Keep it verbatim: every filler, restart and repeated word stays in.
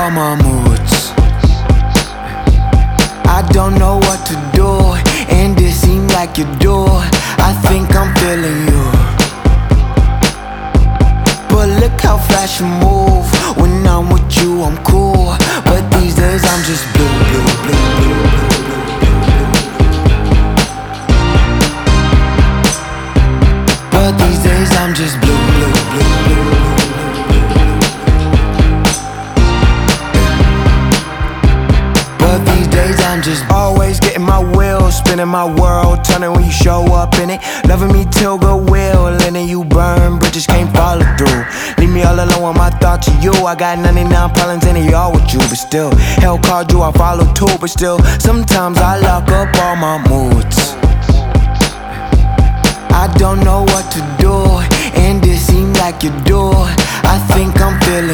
all my moods. I don't know what to do, and it seems like you do. I think I'm feeling you, but look how fast you move. When I'm with you, I'm cool, but these days I'm just blue, blue, blue, blue, blue, blue, blue. But these days I'm just blue, blue, blue, blue, blue. I'm just always getting my wheels spinning, my world turning when you show up in it. Loving me till goodwill, and then you burn bridges, can't follow through. Leave me all alone with my thoughts of you. I got ninety-nine problems and they all with you, but still hell called you, I follow too. But still, sometimes I lock up all my moods. I don't know what to do, and it seems like you do. I think I'm feeling